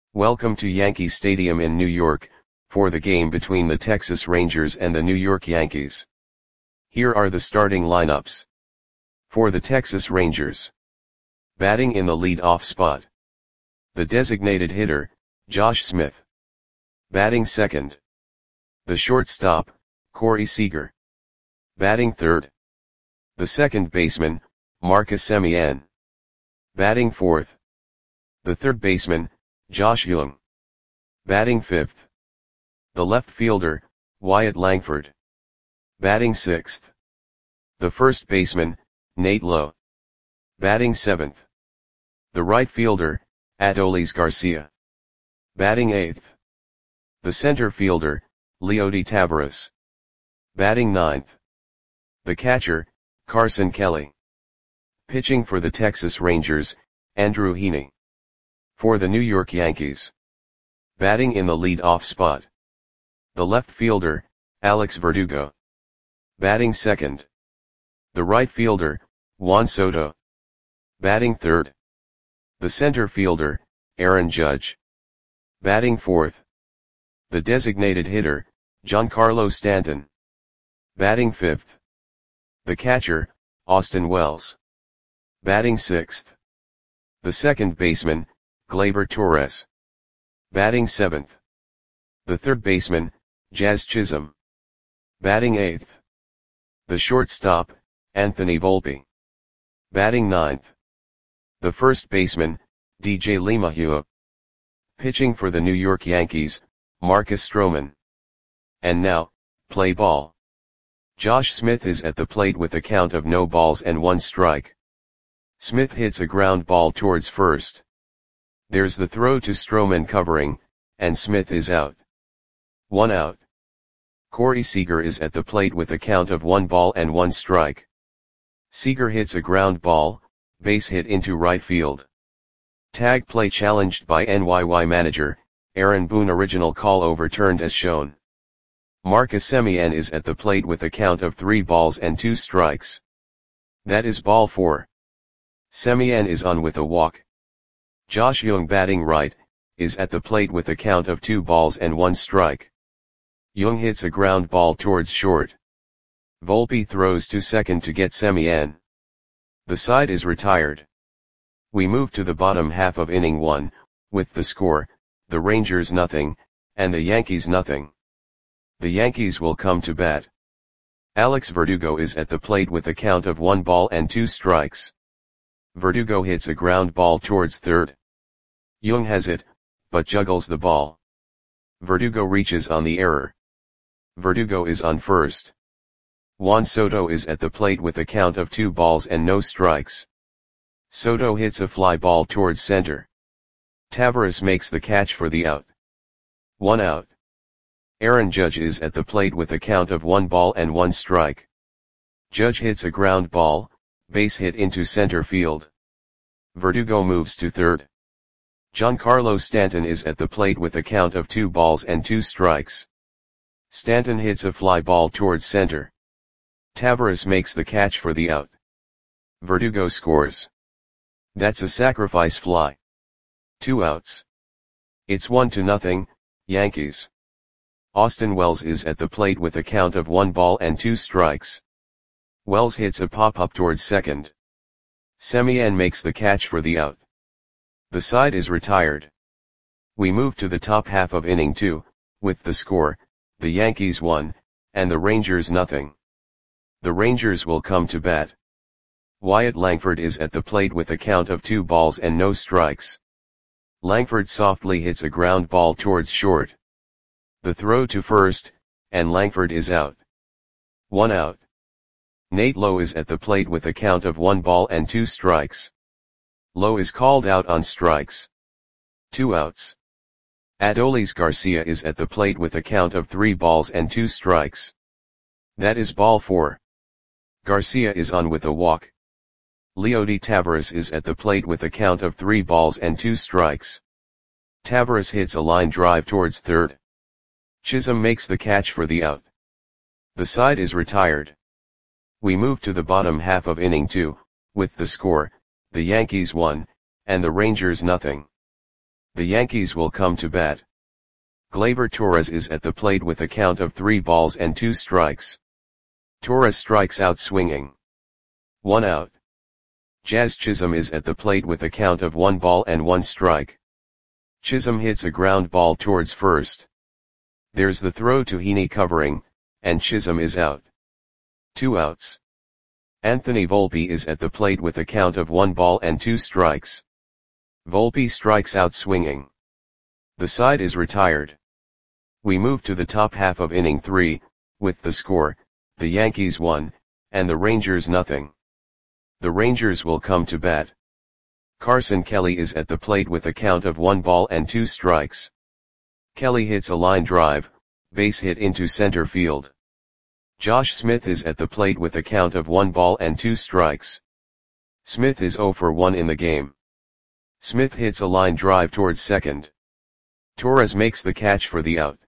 Welcome to Yankee Stadium in New York, for the game between the Texas Rangers and the New York Yankees. Here are the starting lineups. For the Texas Rangers. Batting in the lead-off spot. The designated hitter, Josh Smith. Batting second. The shortstop, Corey Seager. Batting third. The second baseman, Marcus Semien. Batting fourth. The third baseman, Josh Jung. Batting fifth. The left fielder, Wyatt Langford. Batting sixth. The first baseman, Nate Lowe. Batting seventh. The right fielder, Adolis Garcia. Batting eighth. The center fielder, Leody Taveras. Batting ninth. The catcher, Carson Kelly. Pitching for the Texas Rangers, Andrew Heaney. For the New York Yankees. Batting in the lead-off spot. The left fielder, Alex Verdugo. Batting second. The right fielder, Juan Soto. Batting third. The center fielder, Aaron Judge. Batting fourth. The designated hitter, Giancarlo Stanton. Batting fifth. The catcher, Austin Wells. Batting sixth. The second baseman, Gleyber Torres. Batting seventh. The third baseman, Jazz Chisholm. Batting eighth. The shortstop, Anthony Volpe. Batting ninth. The first baseman, DJ LeMahieu. Pitching for the New York Yankees, Marcus Stroman. And now, play ball. Josh Smith is at the plate with a count of no balls and one strike. Smith hits a ground ball towards first. There's the throw to Stroman covering, and Smith is out. 1 out. Corey Seager is at the plate with a count of 1 ball and 1 strike. Seager hits a ground ball, base hit into right field. Tag play challenged by NYY manager, Aaron Boone. Original call overturned as shown. Marcus Semien is at the plate with a count of 3 balls and 2 strikes. That is ball 4. Semien is on with a walk. Josh Jung, batting right, is at the plate with a count of 2 balls and 1 strike. Jung hits a ground ball towards short. Volpe throws to second to get Semien. The side is retired. We move to the bottom half of inning 1, with the score, the Rangers nothing, and the Yankees nothing. The Yankees will come to bat. Alex Verdugo is at the plate with a count of 1 ball and 2 strikes. Verdugo hits a ground ball towards third. Jung has it, but juggles the ball. Verdugo reaches on the error. Verdugo is on first. Juan Soto is at the plate with a count of 2 balls and no strikes. Soto hits a fly ball towards center. Taveras makes the catch for the out. 1 out. Aaron Judge is at the plate with a count of 1 ball and 1 strike. Judge hits a ground ball, base hit into center field. Verdugo moves to third. Giancarlo Stanton is at the plate with a count of 2 balls and 2 strikes. Stanton hits a fly ball towards center. Taveras makes the catch for the out. Verdugo scores. That's a sacrifice fly. 2 outs. It's 1-0, Yankees. Austin Wells is at the plate with a count of 1 ball and 2 strikes. Wells hits a pop-up towards second. Semien makes the catch for the out. The side is retired. We move to the top half of inning 2, with the score, the Yankees 1, and the Rangers nothing. The Rangers will come to bat. Wyatt Langford is at the plate with a count of 2 balls and no strikes. Langford softly hits a ground ball towards short. The throw to first, and Langford is out. 1 out. Nate Lowe is at the plate with a count of 1 ball and 2 strikes. Lowe is called out on strikes. 2 outs. Adolis Garcia is at the plate with a count of 3 balls and 2 strikes. That is ball 4. Garcia is on with a walk. Leody Taveras is at the plate with a count of 3 balls and 2 strikes. Taveras hits a line drive towards third. Chisholm makes the catch for the out. The side is retired. We move to the bottom half of inning 2, with the score, the Yankees 1, and the Rangers nothing. The Yankees will come to bat. Gleyber Torres is at the plate with a count of 3 balls and 2 strikes. Torres strikes out swinging. 1 out. Jazz Chisholm is at the plate with a count of 1 ball and 1 strike. Chisholm hits a ground ball towards first. There's the throw to Heaney covering, and Chisholm is out. 2 outs. Anthony Volpe is at the plate with a count of 1 ball and 2 strikes. Volpe strikes out swinging. The side is retired. We move to the top half of inning 3, with the score, the Yankees 1, and the Rangers nothing. The Rangers will come to bat. Carson Kelly is at the plate with a count of 1 ball and 2 strikes. Kelly hits a line drive, base hit into center field. Josh Smith is at the plate with a count of 1 ball and 2 strikes. Smith is 0 for 1 in the game. Smith hits a line drive towards second. Torres makes the catch for the out.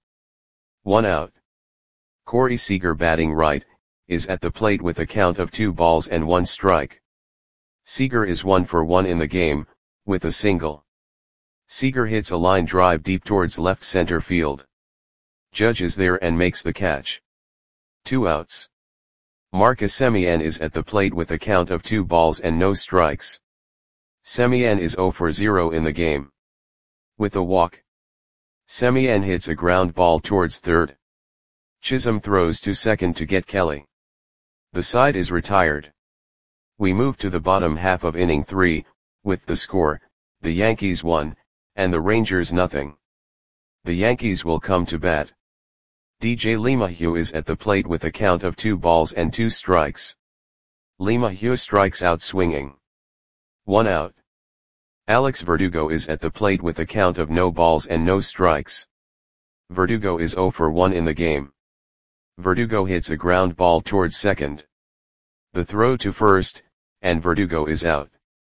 1 out. Corey Seager batting right, is at the plate with a count of 2 balls and 1 strike. Seager is 1 for 1 in the game, with a single. Seager hits a line drive deep towards left center field. Judge is there and makes the catch. 2 outs. Marcus Semien is at the plate with a count of 2 balls and no strikes. Semien is 0 for 0 in the game. With a walk. Semien hits a ground ball towards third. Chisholm throws to second to get Kelly. The side is retired. We move to the bottom half of inning 3, with the score, the Yankees 1, and the Rangers nothing. The Yankees will come to bat. DJ LeMahieu is at the plate with a count of 2 balls and 2 strikes. LeMahieu strikes out swinging. 1 out. Alex Verdugo is at the plate with a count of no balls and no strikes. Verdugo is 0 for 1 in the game. Verdugo hits a ground ball towards second. The throw to first, and Verdugo is out.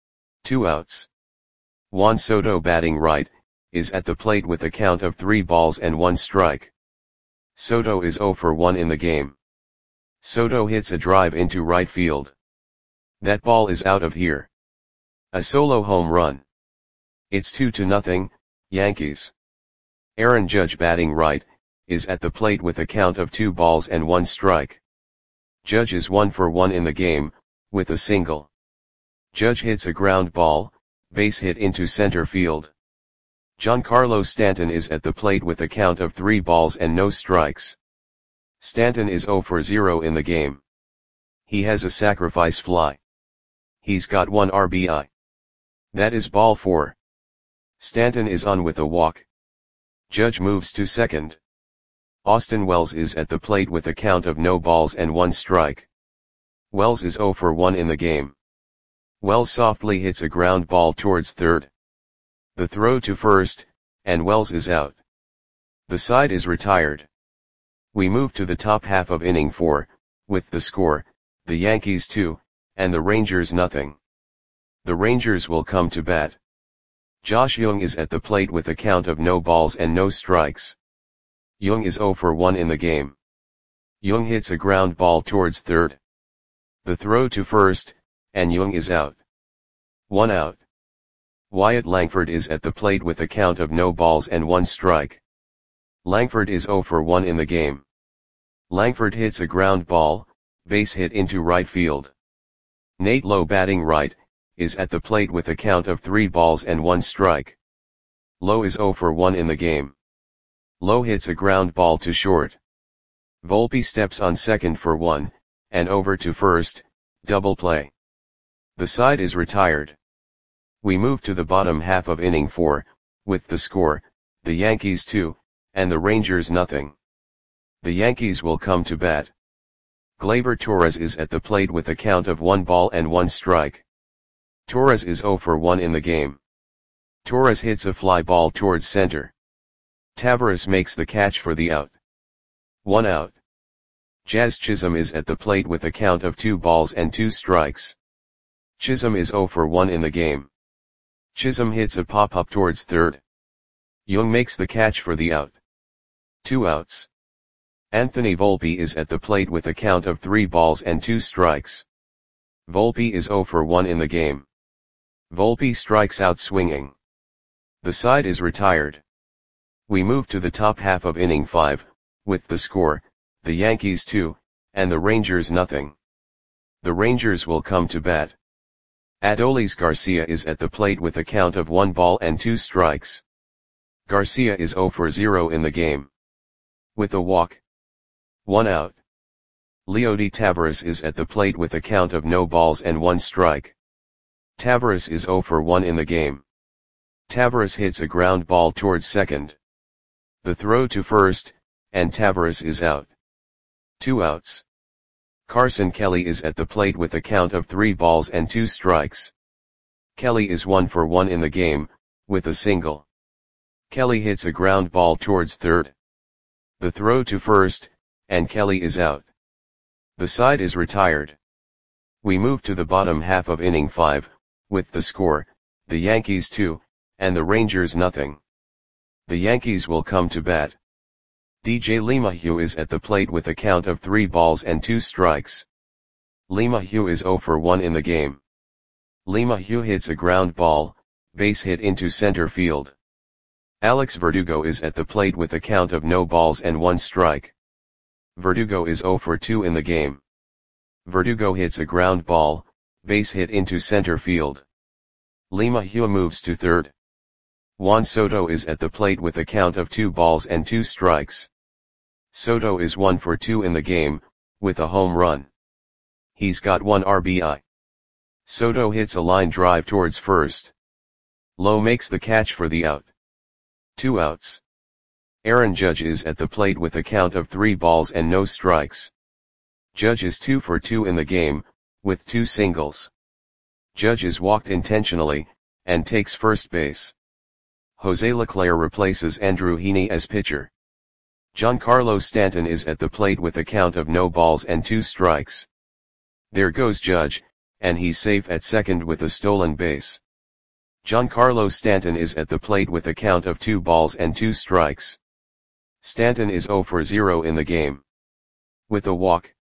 2 outs. Juan Soto batting right, is at the plate with a count of 3 balls and 1 strike. Soto is 0 for 1 in the game. Soto hits a drive into right field. That ball is out of here. A solo home run. It's 2-0, Yankees. Aaron Judge batting right, is at the plate with a count of 2 balls and 1 strike. Judge is 1 for 1 in the game, with a single. Judge hits a ground ball, base hit into center field. Giancarlo Stanton is at the plate with a count of 3 balls and no strikes. Stanton is 0 for 0 in the game. He has a sacrifice fly. He's got 1 RBI. That is ball 4. Stanton is on with a walk. Judge moves to second. Austin Wells is at the plate with a count of no balls and 1 strike. Wells is 0 for 1 in the game. Wells softly hits a ground ball towards third. The throw to first, and Wells is out. The side is retired. We move to the top half of inning 4, with the score, the Yankees 2, and the Rangers nothing. The Rangers will come to bat. Josh Jung is at the plate with a count of no balls and no strikes. Jung is 0 for 1 in the game. Jung hits a ground ball towards third. The throw to first, and Jung is out. 1 out. Wyatt Langford is at the plate with a count of no balls and 1 strike. Langford is 0 for 1 in the game. Langford hits a ground ball, base hit into right field. Nate Lowe batting right, is at the plate with a count of 3 balls and 1 strike. Lowe is 0 for 1 in the game. Lowe hits a ground ball to short. Volpe steps on second for 1, and over to first, double play. The side is retired. We move to the bottom half of inning 4, with the score, the Yankees 2, and the Rangers nothing. The Yankees will come to bat. Gleyber Torres is at the plate with a count of 1 ball and 1 strike. Torres is 0 for 1 in the game. Torres hits a fly ball towards center. Taveras makes the catch for the out. 1 out. Jazz Chisholm is at the plate with a count of 2 balls and 2 strikes. Chisholm is 0 for 1 in the game. Chisholm hits a pop-up towards third. Jung makes the catch for the out. 2 outs. Anthony Volpe is at the plate with a count of 3 balls and 2 strikes. Volpe is 0 for 1 in the game. Volpe strikes out swinging. The side is retired. We move to the top half of inning 5, with the score, the Yankees 2, and the Rangers nothing. The Rangers will come to bat. Adolis Garcia is at the plate with a count of 1 ball and 2 strikes. Garcia is 0 for 0 in the game. With a walk. 1 out. Leody Taveras is at the plate with a count of no balls and 1 strike. Taveras is 0 for 1 in the game. Taveras hits a ground ball towards second. The throw to first, and Taveras is out. 2 outs. Carson Kelly is at the plate with a count of 3 balls and 2 strikes. Kelly is 1 for 1 in the game, with a single. Kelly hits a ground ball towards third. The throw to first, and Kelly is out. The side is retired. We move to the bottom half of inning 5, with the score, the Yankees 2, and the Rangers nothing. The Yankees will come to bat. DJ LeMahieu is at the plate with a count of 3 balls and 2 strikes. LeMahieu is 0 for 1 in the game. LeMahieu hits a ground ball, base hit into center field. Alex Verdugo is at the plate with a count of no balls and 1 strike. Verdugo is 0 for 2 in the game. Verdugo hits a ground ball, base hit into center field. LeMahieu moves to third. Juan Soto is at the plate with a count of 2 balls and 2 strikes. Soto is 1 for 2 in the game, with a home run. He's got 1 RBI. Soto hits a line drive towards first. Lowe makes the catch for the out. 2 outs. Aaron Judge is at the plate with a count of 3 balls and no strikes. Judge is 2 for 2 in the game, with 2 singles. Judge is walked intentionally, and takes first base. Jose Leclerc replaces Andrew Heaney as pitcher. Giancarlo Stanton is at the plate with a count of no balls and 2 strikes. There goes Judge, and he's safe at second with a stolen base. Giancarlo Stanton is at the plate with a count of 2 balls and 2 strikes. Stanton is 0 for 0 in the game. With a walk.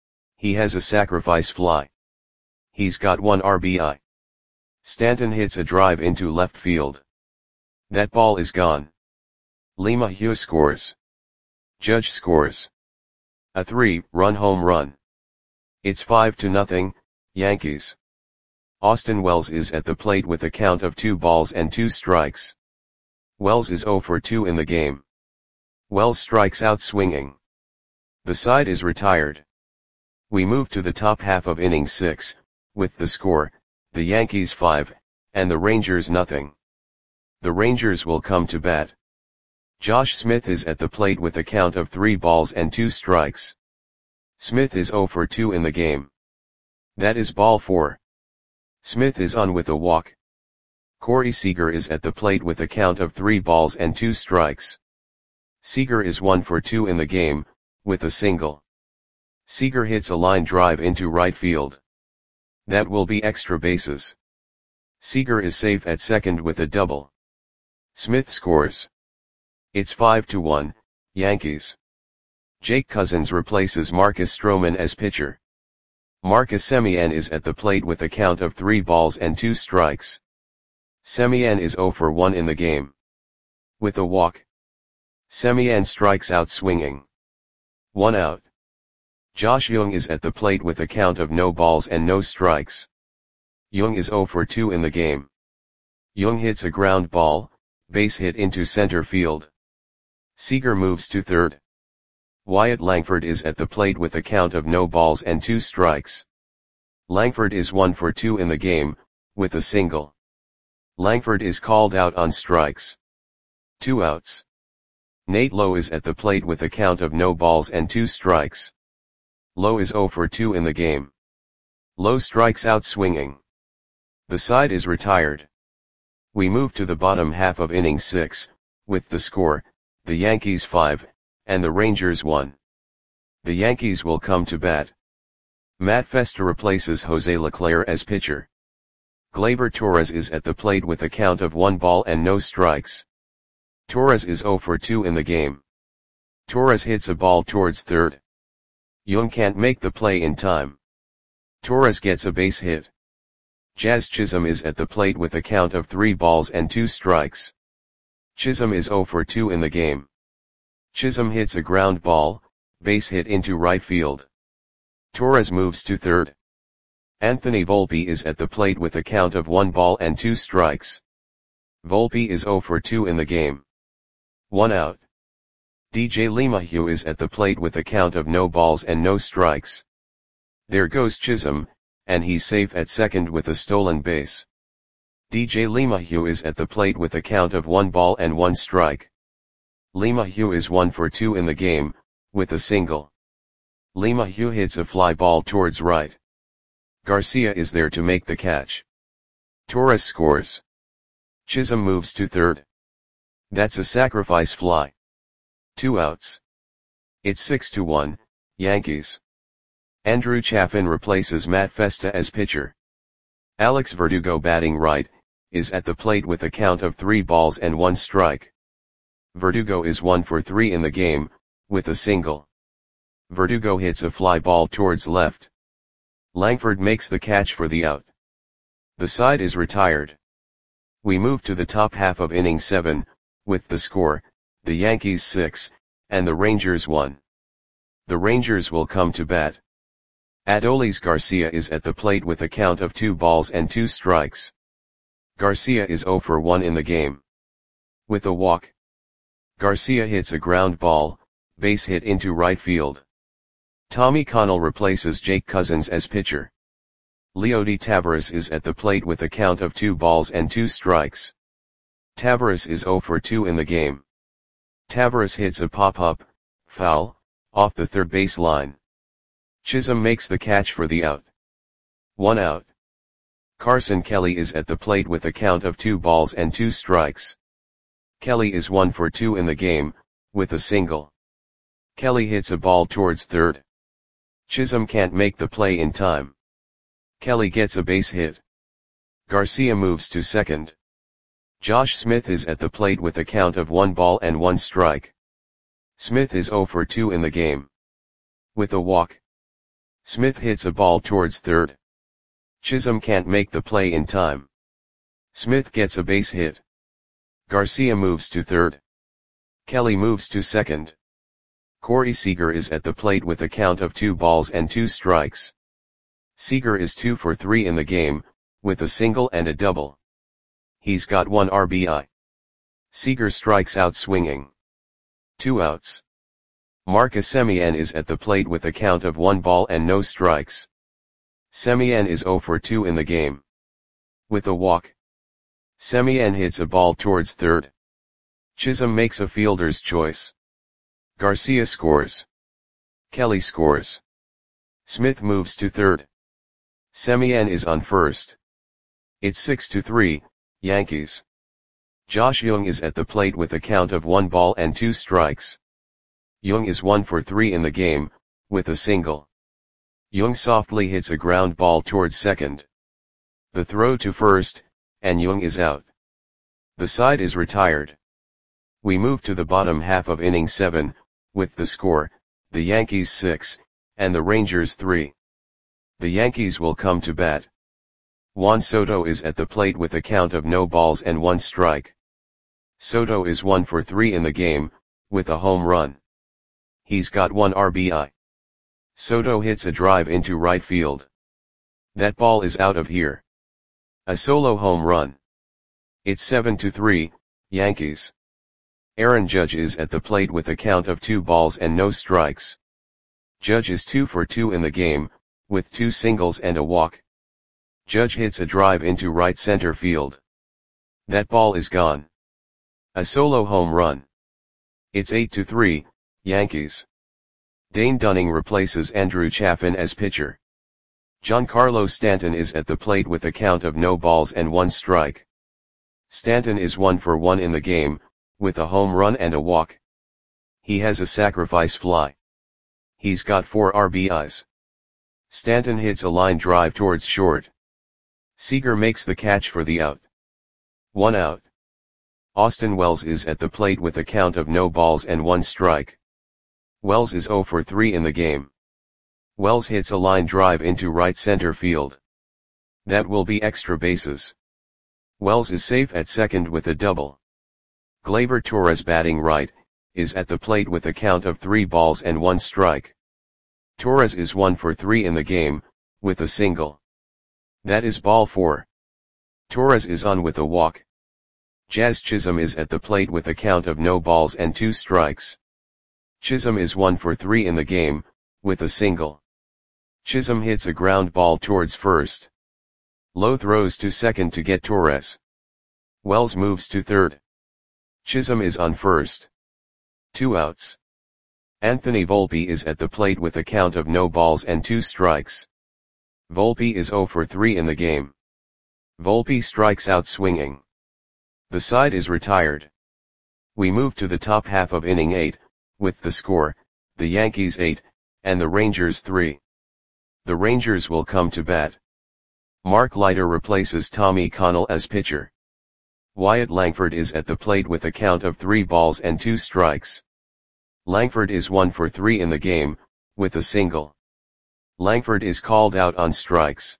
He has a sacrifice fly. He's got 1 RBI. Stanton hits a drive into left field. That ball is gone. LeMahieu scores. Judge scores. A 3-run home run. It's 5-0, Yankees. Austin Wells is at the plate with a count of 2 balls and 2 strikes. Wells is 0 for 2 in the game. Wells strikes out swinging. The side is retired. We move to the top half of inning 6, with the score, the Yankees 5, and the Rangers nothing. The Rangers will come to bat. Josh Smith is at the plate with a count of 3 balls and 2 strikes. Smith is 0 for 2 in the game. That is ball 4. Smith is on with a walk. Corey Seager is at the plate with a count of 3 balls and 2 strikes. Seager is 1 for 2 in the game, with a single. Seager hits a line drive into right field. That will be extra bases. Seager is safe at second with a double. Smith scores. It's 5-1, Yankees. Jake Cousins replaces Marcus Stroman as pitcher. Marcus Semien is at the plate with a count of 3 balls and 2 strikes. Semien is 0 for 1 in the game. With a walk. Semien strikes out swinging. 1 out. Josh Jung is at the plate with a count of no balls and no strikes. Jung is 0 for 2 in the game. Jung hits a ground ball, base hit into center field. Seager moves to third. Wyatt Langford is at the plate with a count of no balls and 2 strikes. Langford is 1 for 2 in the game, with a single. Langford is called out on strikes. 2 outs. Nate Lowe is at the plate with a count of no balls and 2 strikes. Lowe is 0 for 2 in the game. Lowe strikes out swinging. The side is retired. We move to the bottom half of inning 6, with the score, the Yankees 5, and the Rangers 1. The Yankees will come to bat. Matt Festa replaces Jose Leclerc as pitcher. Gleyber Torres is at the plate with a count of 1 ball and no strikes. Torres is 0 for 2 in the game. Torres hits a ball towards third. Jung can't make the play in time. Torres gets a base hit. Jazz Chisholm is at the plate with a count of 3 balls and 2 strikes. Chisholm is 0 for 2 in the game. Chisholm hits a ground ball, base hit into right field. Torres moves to third. Anthony Volpe is at the plate with a count of 1 ball and 2 strikes. Volpe is 0 for 2 in the game. 1 out. DJ LeMahieu is at the plate with a count of no balls and no strikes. There goes Chisholm, and he's safe at second with a stolen base. DJ LeMahieu is at the plate with a count of 1 ball and 1 strike. LeMahieu is 1 for 2 in the game, with a single. LeMahieu hits a fly ball towards right. Garcia is there to make the catch. Torres scores. Chisholm moves to third. That's a sacrifice fly. 2 outs. It's 6-1, Yankees. Andrew Chafin replaces Matt Festa as pitcher. Alex Verdugo, batting right, is at the plate with a count of 3 balls and 1 strike. Verdugo is 1 for 3 in the game, with a single. Verdugo hits a fly ball towards left. Langford makes the catch for the out. The side is retired. We move to the top half of inning 7, with the score, the Yankees 6, and the Rangers 1. The Rangers will come to bat. Adolis Garcia is at the plate with a count of 2 balls and 2 strikes. Garcia is 0 for 1 in the game. With a walk. Garcia hits a ground ball, base hit into right field. Tommy Connell replaces Jake Cousins as pitcher. Leody Taveras is at the plate with a count of 2 balls and 2 strikes. Taveras is 0 for 2 in the game. Taveras hits a pop-up, foul, off the third base line. Chisholm makes the catch for the out. 1 out. Carson Kelly is at the plate with a count of 2 balls and 2 strikes. Kelly is 1 for 2 in the game, with a single. Kelly hits a ball towards third. Chisholm can't make the play in time. Kelly gets a base hit. Garcia moves to second. Josh Smith is at the plate with a count of 1 ball and 1 strike. Smith is 0 for 2 in the game. With a walk. Smith hits a ball towards third. Chisholm can't make the play in time. Smith gets a base hit. Garcia moves to third. Kelly moves to second. Corey Seager is at the plate with a count of 2 balls and 2 strikes. Seager is 2 for 3 in the game, with a single and a double. He's got 1 RBI. Seager strikes out swinging. 2 outs. Marcus Semien is at the plate with a count of 1 ball and no strikes. Semien is 0 for 2 in the game. With a walk. Semien hits a ball towards third. Chisholm makes a fielder's choice. Garcia scores. Kelly scores. Smith moves to third. Semien is on first. It's 6-3, Yankees. Josh Jung is at the plate with a count of 1 ball and 2 strikes. Jung is 1 for 3 in the game, with a single. Jung softly hits a ground ball towards second. The throw to first, and Jung is out. The side is retired. We move to the bottom half of inning 7, with the score, the Yankees 6, and the Rangers 3. The Yankees will come to bat. Juan Soto is at the plate with a count of no balls and 1 strike. Soto is 1 for 3 in the game, with a home run. He's got 1 RBI. Soto hits a drive into right field. That ball is out of here. A solo home run. It's 7-3, Yankees. Aaron Judge is at the plate with a count of 2 balls and no strikes. Judge is 2 for 2 in the game, with 2 singles and a walk. Judge hits a drive into right center field. That ball is gone. A solo home run. It's 8-3, Yankees. Dane Dunning replaces Andrew Chafin as pitcher. Giancarlo Stanton is at the plate with a count of no balls and 1 strike. Stanton is 1 for 1 in the game, with a home run and a walk. He has a sacrifice fly. He's got 4 RBIs. Stanton hits a line drive towards short. Seager makes the catch for the out. 1 out. Austin Wells is at the plate with a count of no balls and 1 strike. Wells is 0 for 3 in the game. Wells hits a line drive into right center field. That will be extra bases. Wells is safe at second with a double. Gleyber Torres batting right, is at the plate with a count of 3 balls and 1 strike. Torres is 1 for 3 in the game, with a single. That is ball 4. Torres is on with a walk. Jazz Chisholm is at the plate with a count of no balls and 2 strikes. Chisholm is 1 for 3 in the game, with a single. Chisholm hits a ground ball towards first. Lowe throws to second to get Torres. Wells moves to third. Chisholm is on first. 2 outs. Anthony Volpe is at the plate with a count of no balls and 2 strikes. Volpe is 0 for 3 in the game. Volpe strikes out swinging. The side is retired. We move to the top half of inning 8, with the score, the Yankees 8, and the Rangers 3. The Rangers will come to bat. Mark Leiter replaces Tommy Connell as pitcher. Wyatt Langford is at the plate with a count of 3 balls and 2 strikes. Langford is 1 for 3 in the game, with a single. Langford is called out on strikes.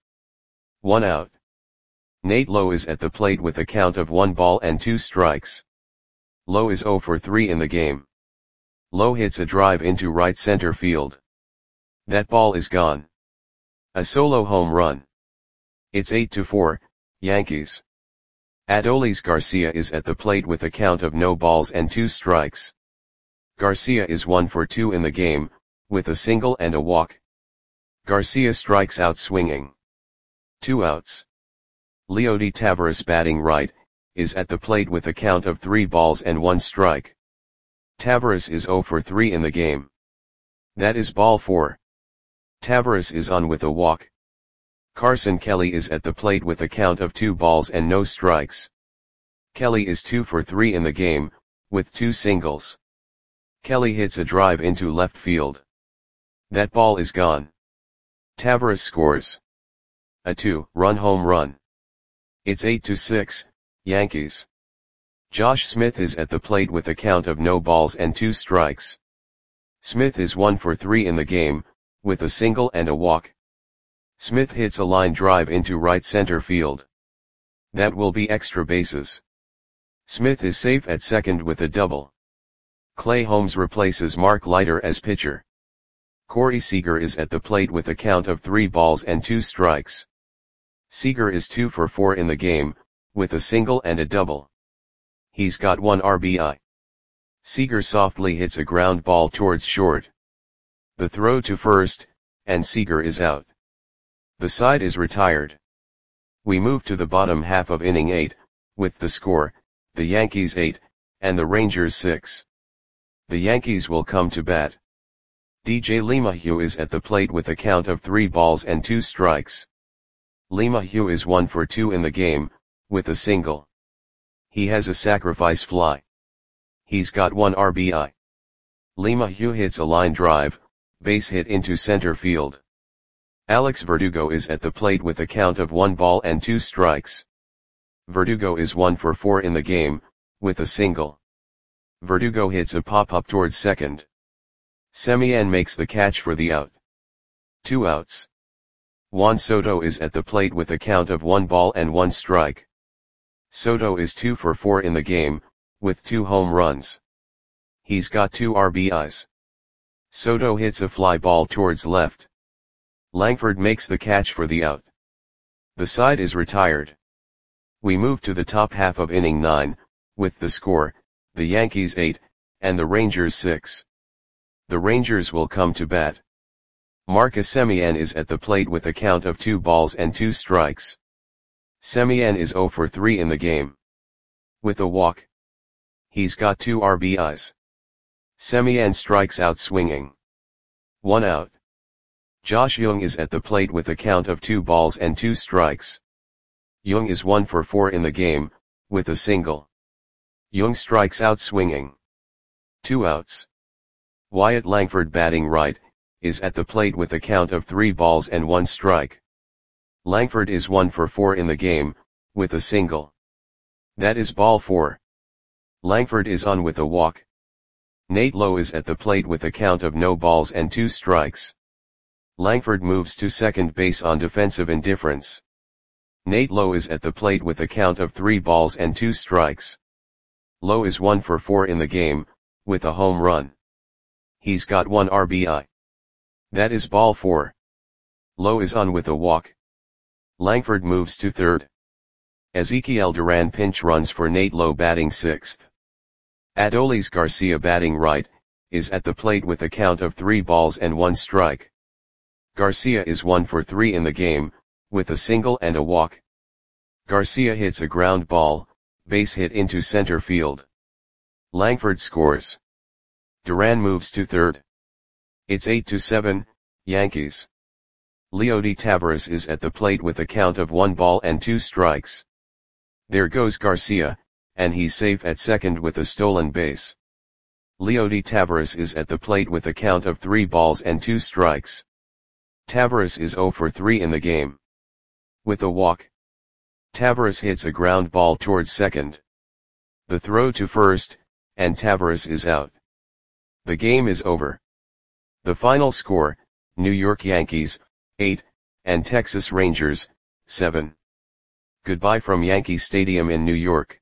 1 out. Nate Lowe is at the plate with a count of 1 ball and 2 strikes. Lowe is 0 for 3 in the game. Lowe hits a drive into right center field. That ball is gone. A solo home run. It's 8-4, Yankees. Adolis Garcia is at the plate with a count of no balls and 2 strikes. Garcia is 1 for 2 in the game, with a single and a walk. Garcia strikes out swinging. 2 outs. Leody Taveras batting right, is at the plate with a count of 3 balls and 1 strike. Taveras is 0 for 3 in the game. That is ball 4. Taveras is on with a walk. Carson Kelly is at the plate with a count of 2 balls and no strikes. Kelly is 2 for 3 in the game, with 2 singles. Kelly hits a drive into left field. That ball is gone. Taveras scores a 2-run home run. It's 8-6, Yankees. Josh Smith is at the plate with a count of no balls and 2 strikes. Smith is 1 for 3 in the game, with a single and a walk. Smith hits a line drive into right center field. That will be extra bases. Smith is safe at second with a double. Clay Holmes replaces Mark Leiter as pitcher. Corey Seager is at the plate with a count of 3 balls and 2 strikes. Seager is 2 for 4 in the game, with a single and a double. He's got 1 RBI. Seager softly hits a ground ball towards short. The throw to first, and Seager is out. The side is retired. We move to the bottom half of inning 8, with the score, the Yankees 8, and the Rangers 6. The Yankees will come to bat. DJ LeMahieu is at the plate with a count of 3 balls and 2 strikes. LeMahieu is 1 for 2 in the game, with a single. He has a sacrifice fly. He's got 1 RBI. LeMahieu hits a line drive, base hit into center field. Alex Verdugo is at the plate with a count of 1 ball and 2 strikes. Verdugo is 1 for 4 in the game, with a single. Verdugo hits a pop-up towards second. Semien makes the catch for the out. 2 outs. Juan Soto is at the plate with a count of 1 ball and 1 strike. Soto is 2 for 4 in the game, with 2 home runs. He's got 2 RBIs. Soto hits a fly ball towards left. Langford makes the catch for the out. The side is retired. We move to the top half of inning 9, with the score, the Yankees 8, and the Rangers 6. The Rangers will come to bat. Marcus Semien is at the plate with a count of 2 balls and 2 strikes. Semien is 0 for 3 in the game. With a walk. He's got 2 RBIs. Semien strikes out swinging. 1 out. Josh Jung is at the plate with a count of 2 balls and 2 strikes. Jung is 1 for 4 in the game, with a single. Jung strikes out swinging. 2 outs. Wyatt Langford batting right, is at the plate with a count of 3 balls and 1 strike. Langford is 1 for 4 in the game, with a single. That is ball 4. Langford is on with a walk. Nate Lowe is at the plate with a count of no balls and 2 strikes. Langford moves to second base on defensive indifference. Nate Lowe is at the plate with a count of 3 balls and 2 strikes. Lowe is 1 for 4 in the game, with a home run. He's got 1 RBI. That is ball 4. Lowe is on with a walk. Langford moves to third. Ezekiel Duran pinch runs for Nate Lowe batting 6th. Adolis Garcia batting right, is at the plate with a count of 3 balls and 1 strike. Garcia is 1 for 3 in the game, with a single and a walk. Garcia hits a ground ball, base hit into center field. Langford scores. Duran moves to third. It's 8-7, Yankees. Leody Taveras is at the plate with a count of 1 ball and 2 strikes. There goes Garcia, and he's safe at second with a stolen base. Leody Taveras is at the plate with a count of 3 balls and 2 strikes. Taveras is 0 for 3 in the game. With a walk. Taveras hits a ground ball towards second. The throw to first, and Taveras is out. The game is over. The final score, New York Yankees, 8, and Texas Rangers, 7. Goodbye from Yankee Stadium in New York.